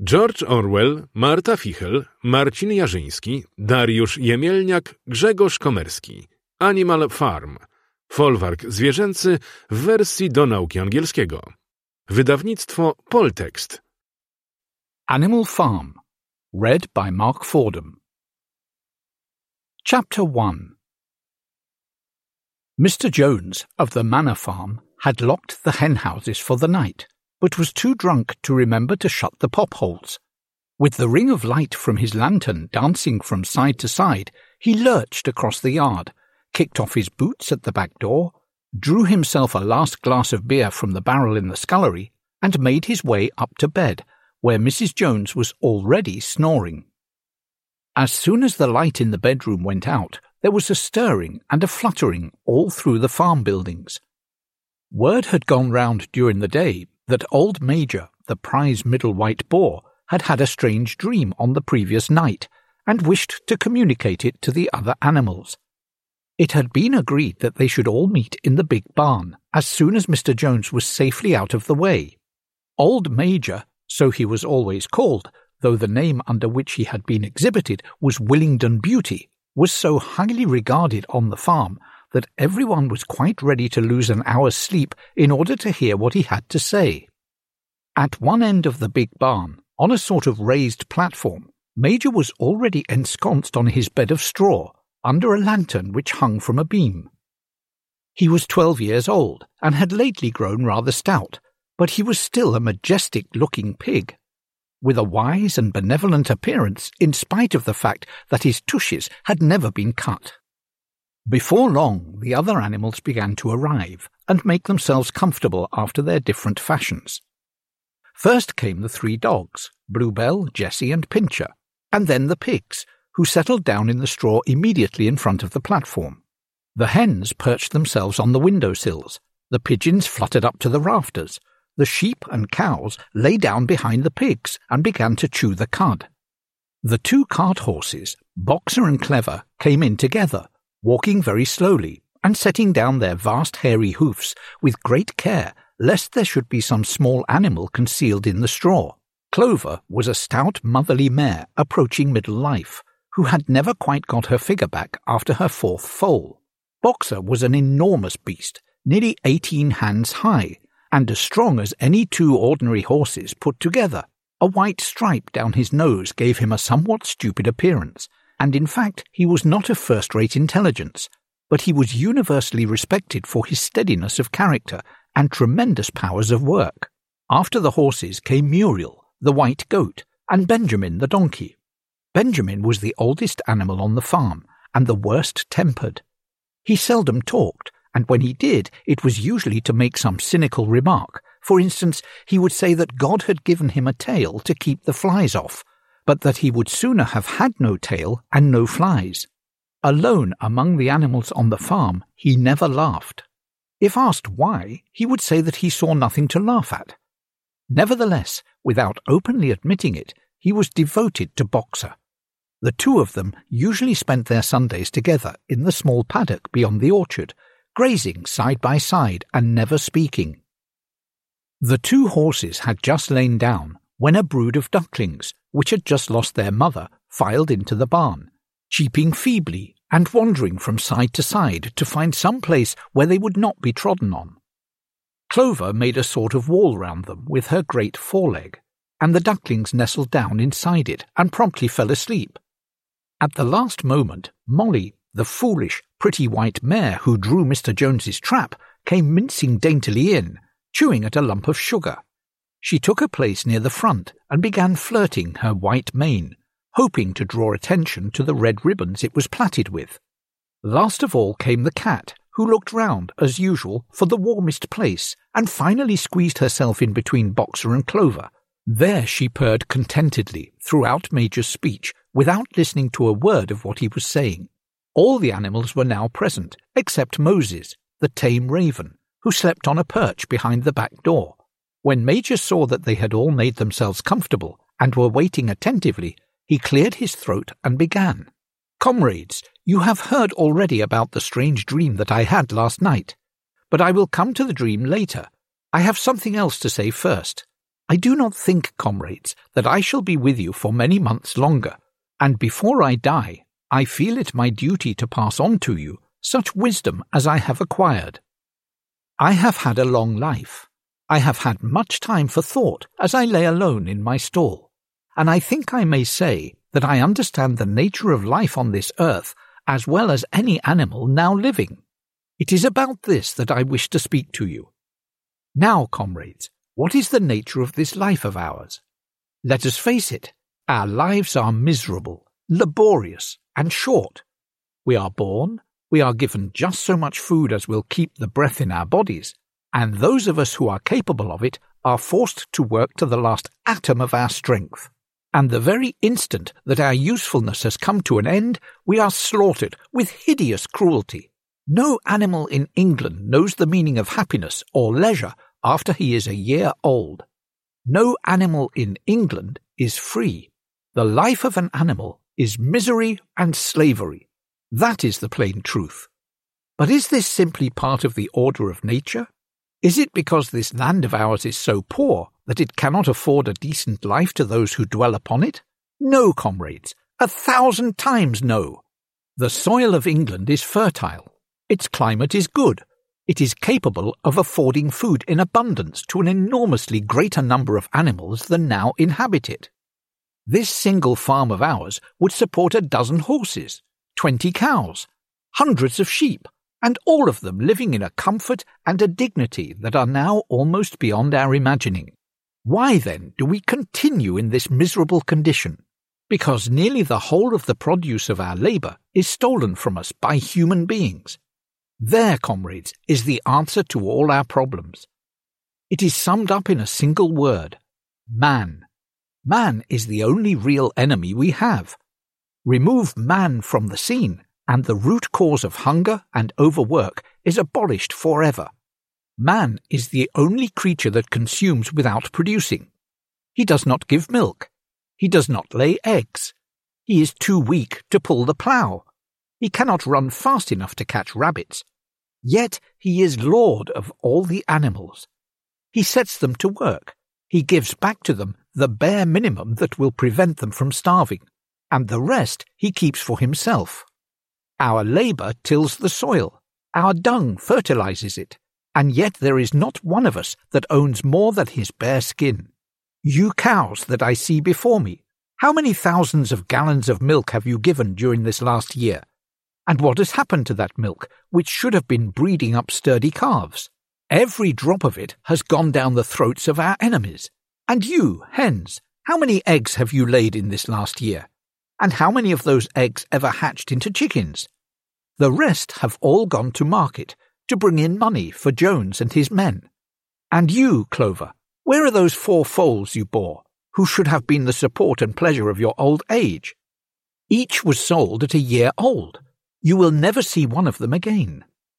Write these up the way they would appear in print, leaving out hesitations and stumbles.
George Orwell, Marta Fichel, Marcin Jarzyński, Dariusz Jemielniak, Grzegorz Komerski. Animal Farm. Folwark zwierzęcy w wersji do nauki angielskiego. Wydawnictwo Poltext. Animal Farm. Read by Mark Fordham. Chapter 1. Mr. Jones of the Manor Farm had locked the hen-houses for the night, but was too drunk to remember to shut the pop-holes. With the ring of light from his lantern dancing from side to side, he lurched across the yard, kicked off his boots at the back door, drew himself a last glass of beer from the barrel in the scullery, and made his way up to bed, where Mrs. Jones was already snoring. As soon as the light in the bedroom went out, there was a stirring and a fluttering all through the farm buildings. Word had gone round during the day that old Major, the prize middle white boar, had had a strange dream on the previous night, and wished to communicate it to the other animals. It had been agreed that they should all meet in the big barn as soon as Mr. Jones was safely out of the way. Old Major, so he was always called, though the name under which he had been exhibited was Willingdon Beauty, was so highly regarded on the farm that everyone was quite ready to lose an hour's sleep in order to hear what he had to say. At one end of the big barn, on a sort of raised platform, Major was already ensconced on his bed of straw, under a lantern which hung from a beam. He was 12 years old, and had lately grown rather stout, but he was still a majestic-looking pig, with a wise and benevolent appearance in spite of the fact that his tushes had never been cut. Before long, the other animals began to arrive, and make themselves comfortable after their different fashions. First came the 3 dogs, Bluebell, Jessie, and Pincher, and then the pigs, who settled down in the straw immediately in front of the platform. The hens perched themselves on the window-sills, the pigeons fluttered up to the rafters, the sheep and cows lay down behind the pigs and began to chew the cud. The 2 cart horses, Boxer and Clever, came in together, walking very slowly and setting down their vast hairy hoofs with great care lest there should be some small animal concealed in the straw. Clover was a stout motherly mare approaching middle life, who had never quite got her figure back after her 4th foal. Boxer was an enormous beast, nearly 18 hands high, and as strong as any 2 ordinary horses put together. A white stripe down his nose gave him a somewhat stupid appearance, and in fact he was not of first-rate intelligence, but he was universally respected for his steadiness of character and tremendous powers of work. After the horses came Muriel, the white goat, and Benjamin the donkey. Benjamin was the oldest animal on the farm, and the worst-tempered. He seldom talked, and when he did, it was usually to make some cynical remark. For instance, he would say that God had given him a tail to keep the flies off, but that he would sooner have had no tail and no flies. Alone among the animals on the farm, he never laughed. If asked why, he would say that he saw nothing to laugh at. Nevertheless, without openly admitting it, he was devoted to Boxer. The 2 of them usually spent their Sundays together in the small paddock beyond the orchard, grazing side by side and never speaking. The 2 horses had just lain down when a brood of ducklings, which had just lost their mother, filed into the barn, cheeping feebly and wandering from side to side to find some place where they would not be trodden on. Clover made a sort of wall round them with her great foreleg, and the ducklings nestled down inside it and promptly fell asleep. At the last moment, Molly, the foolish, pretty white mare who drew Mr. Jones's trap, came mincing daintily in, chewing at a lump of sugar. She took a place near the front and began flirting her white mane, hoping to draw attention to the red ribbons it was plaited with. Last of all came the cat, who looked round, as usual, for the warmest place, and finally squeezed herself in between Boxer and Clover. There she purred contentedly throughout Major's speech, without listening to a word of what he was saying. All the animals were now present, except Moses, the tame raven, who slept on a perch behind the back door. When Major saw that they had all made themselves comfortable and were waiting attentively, he cleared his throat and began. "Comrades, you have heard already about the strange dream that I had last night, but I will come to the dream later. I have something else to say first. I do not think, comrades, that I shall be with you for many months longer, and before I die, I feel it my duty to pass on to you such wisdom as I have acquired. I have had a long life. I have had much time for thought as I lay alone in my stall, and I think I may say that I understand the nature of life on this earth as well as any animal now living. It is about this that I wish to speak to you. Now, comrades, what is the nature of this life of ours? Let us face it, our lives are miserable, laborious, and short. We are born, we are given just so much food as will keep the breath in our bodies, and those of us who are capable of it are forced to work to the last atom of our strength. And the very instant that our usefulness has come to an end, we are slaughtered with hideous cruelty. No animal in England knows the meaning of happiness or leisure after he is a year old. No animal in England is free. The life of an animal is misery and slavery. That is the plain truth. But is this simply part of the order of nature? Is it because this land of ours is so poor that it cannot afford a decent life to those who dwell upon it? No, comrades, 1,000 times no. The soil of England is fertile. Its climate is good. It is capable of affording food in abundance to an enormously greater number of animals than now inhabit it. This single farm of ours would support 12 horses, 20 cows, hundreds of sheep, and all of them living in a comfort and a dignity that are now almost beyond our imagining. Why, then, do we continue in this miserable condition? Because nearly the whole of the produce of our labour is stolen from us by human beings. There, comrades, is the answer to all our problems. It is summed up in a single word: man. Man is the only real enemy we have. Remove man from the scene, and the root cause of hunger and overwork is abolished forever. Man is the only creature that consumes without producing. He does not give milk. He does not lay eggs. He is too weak to pull the plough. He cannot run fast enough to catch rabbits. Yet he is lord of all the animals. He sets them to work. He gives back to them the bare minimum that will prevent them from starving, and the rest he keeps for himself. Our labour tills the soil. Our dung fertilizes it, and yet there is not one of us that owns more than his bare skin. You cows that I see before me, how many thousands of gallons of milk have you given during this last year? And what has happened to that milk, which should have been breeding up sturdy calves? Every drop of it has gone down the throats of our enemies. And you, hens, how many eggs have you laid in this last year? And how many of those eggs ever hatched into chickens? The rest have all gone to market, to bring in money for Jones and his men. And you, Clover, where are those 4 foals you bore, who should have been the support and pleasure of your old age? Each was sold at a year old. You will never see one of them again.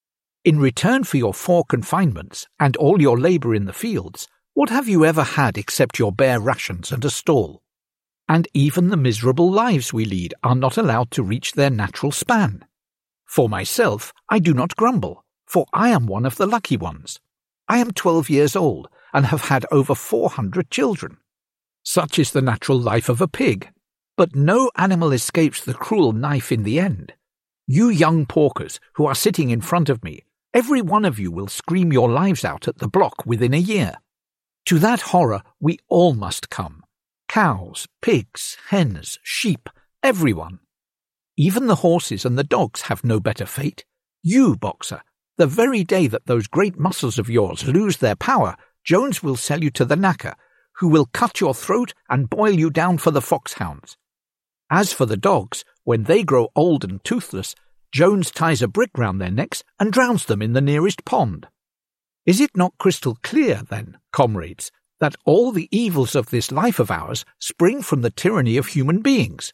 In return for your 4 confinements and all your labour in the fields, what have you ever had except your bare rations and a stall? And even the miserable lives we lead are not allowed to reach their natural span. For myself, I do not grumble, for I am one of the lucky ones. I am 12 years old and have had over 400 children. Such is the natural life of a pig. But no animal escapes the cruel knife in the end. You young porkers who are sitting in front of me, every one of you will scream your lives out at the block within a year. To that horror we all must come. Cows, pigs, hens, sheep, everyone. Even the horses and the dogs have no better fate. You, Boxer, the very day that those great muscles of yours lose their power, Jones will sell you to the knacker, who will cut your throat and boil you down for the foxhounds. As for the dogs, when they grow old and toothless, Jones ties a brick round their necks and drowns them in the nearest pond. Is it not crystal clear, then, comrades, that all the evils of this life of ours spring from the tyranny of human beings?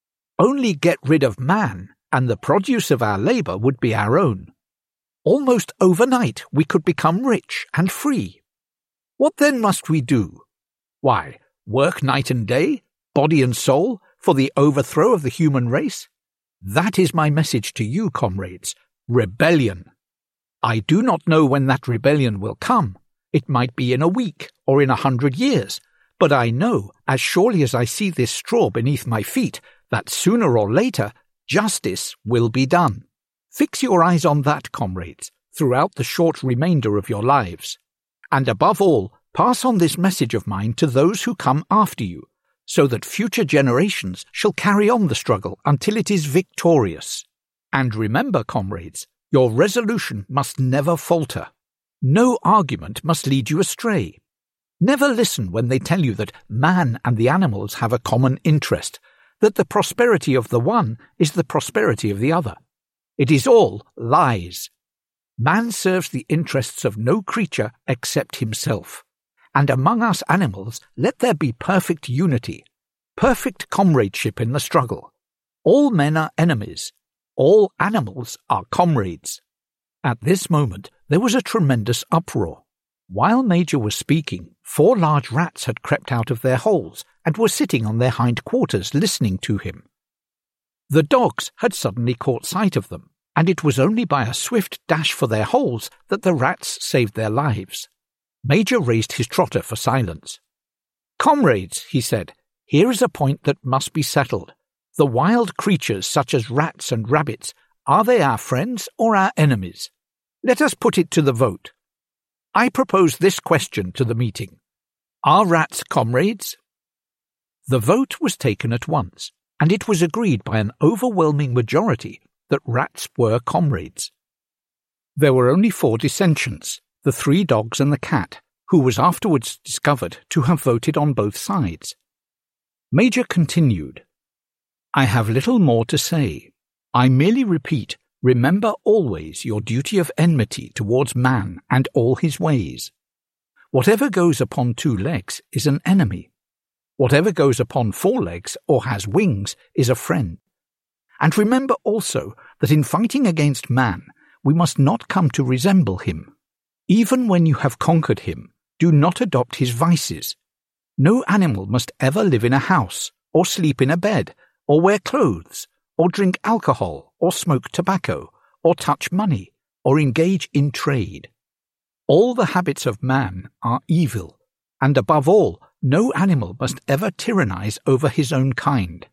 Only get rid of man, and the produce of our labour would be our own. Almost overnight we could become rich and free. What then must we do? Why, work night and day, body and soul, for the overthrow of the human race? That is my message to you, comrades. Rebellion. I do not know when that rebellion will come, It might be in a week or in 100 years, but I know, as surely as I see this straw beneath my feet, that sooner or later justice will be done. Fix your eyes on that, comrades, throughout the short remainder of your lives. And above all, pass on this message of mine to those who come after you, so that future generations shall carry on the struggle until it is victorious. And remember, comrades, your resolution must never falter. No argument must lead you astray. Never listen when they tell you that man and the animals have a common interest, that the prosperity of the one is the prosperity of the other. It is all lies. Man serves the interests of no creature except himself. And among us animals let there be perfect unity, perfect comradeship in the struggle. All men are enemies. All animals are comrades. At this moment there was a tremendous uproar. While Major was speaking, 4 large rats had crept out of their holes and were sitting on their hind quarters listening to him. The dogs had suddenly caught sight of them, and it was only by a swift dash for their holes that the rats saved their lives. Major raised his trotter for silence. "Comrades," he said, "here is a point that must be settled. The wild creatures such as rats and rabbits, are they our friends or our enemies? Let us put it to the vote. I propose this question to the meeting. Are rats comrades?" The vote was taken at once, and it was agreed by an overwhelming majority that rats were comrades. There were only 4 dissensions, the 3 dogs and the cat, who was afterwards discovered to have voted on both sides. Major continued, "I have little more to say. I merely repeat, remember always your duty of enmity towards man and all his ways. Whatever goes upon 2 legs is an enemy. Whatever goes upon 4 legs or has wings is a friend. And remember also that in fighting against man, we must not come to resemble him. Even when you have conquered him, do not adopt his vices. No animal must ever live in a house, or sleep in a bed, or wear clothes, or drink alcohol, or smoke tobacco, or touch money, or engage in trade. All the habits of man are evil, and above all, no animal must ever tyrannize over his own kind.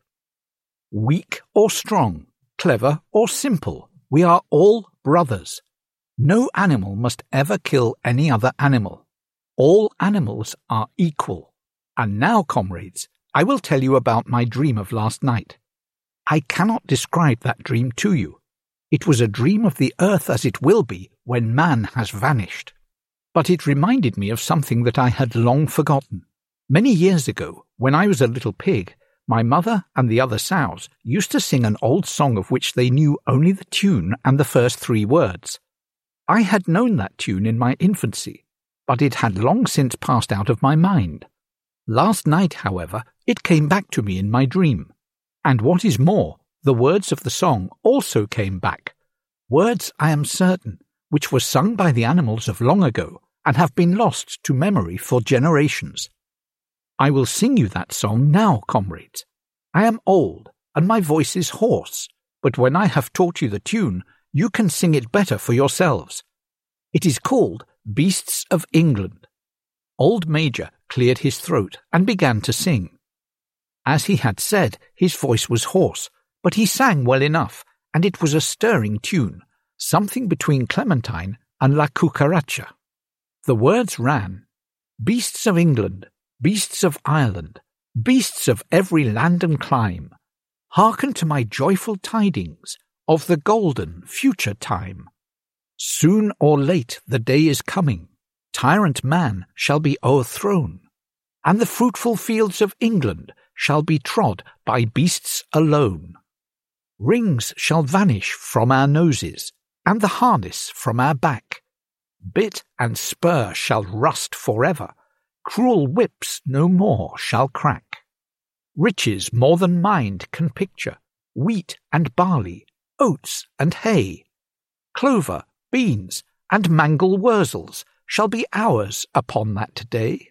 Weak or strong, clever or simple, we are all brothers. No animal must ever kill any other animal. All animals are equal. And now, comrades, I will tell you about my dream of last night. I cannot describe that dream to you. It was a dream of the earth as it will be when man has vanished. But it reminded me of something that I had long forgotten. Many years ago, when I was a little pig, my mother and the other sows used to sing an old song of which they knew only the tune and the first 3 words. I had known that tune in my infancy, but it had long since passed out of my mind. Last night, however, it came back to me in my dream. And what is more, the words of the song also came back. Words, I am certain, which were sung by the animals of long ago and have been lost to memory for generations. I will sing you that song now, comrades. I am old, and my voice is hoarse, but when I have taught you the tune, you can sing it better for yourselves. It is called Beasts of England. Old Major cleared his throat and began to sing. As he had said, his voice was hoarse, but he sang well enough, and it was a stirring tune, something between Clementine and La Cucaracha. The words ran, "Beasts of England, beasts of Ireland, beasts of every land and clime, hearken to my joyful tidings of the golden future time. Soon or late the day is coming, tyrant man shall be o'erthrown, and the fruitful fields of England shall be trod by beasts alone. Rings shall vanish from our noses, and the harness from our back. Bit and spur shall rust forever, cruel whips no more shall crack. Riches more than mind can picture, wheat and barley, oats and hay, clover, beans, and mangel wurzels shall be ours upon that day.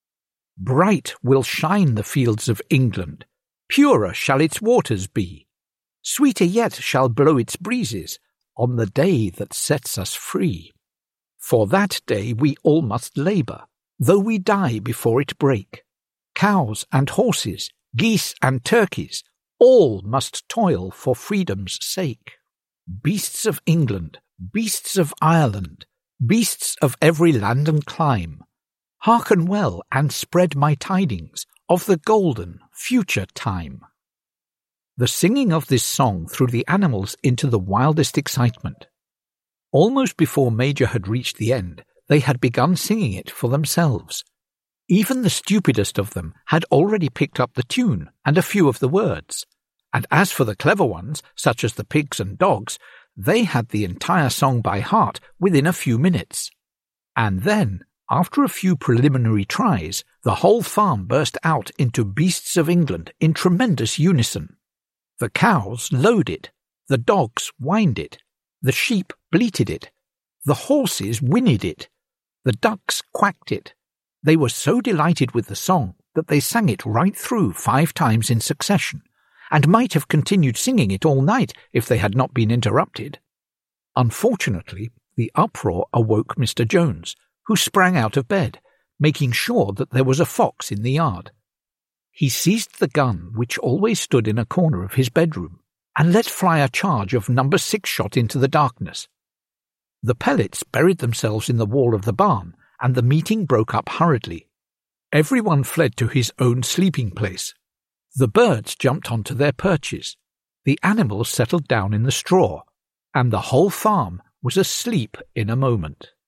Bright will shine the fields of England, purer shall its waters be, sweeter yet shall blow its breezes on the day that sets us free. For that day we all must labour, though we die before it break. Cows and horses, geese and turkeys, all must toil for freedom's sake. Beasts of England, beasts of Ireland, beasts of every land and clime, hearken well and spread my tidings of the golden future time. The singing of this song threw the animals into the wildest excitement. Almost before Major had reached the end, they had begun singing it for themselves. Even the stupidest of them had already picked up the tune and a few of the words, and as for the clever ones, such as the pigs and dogs, they had the entire song by heart within a few minutes. And then, after a few preliminary tries, the whole farm burst out into Beasts of England in tremendous unison. The cows lowed it, the dogs whined it, the sheep bleated it, the horses whinnied it, the ducks quacked it. They were so delighted with the song that they sang it right through 5 times in succession, and might have continued singing it all night if they had not been interrupted. Unfortunately, the uproar awoke Mr. Jones, who sprang out of bed, making sure that there was a fox in the yard. He seized the gun which always stood in a corner of his bedroom, and let fly a charge of No. 6 shot into the darkness. The pellets buried themselves in the wall of the barn, and the meeting broke up hurriedly. Everyone fled to his own sleeping place. The birds jumped onto their perches, the animals settled down in the straw, and the whole farm was asleep in a moment.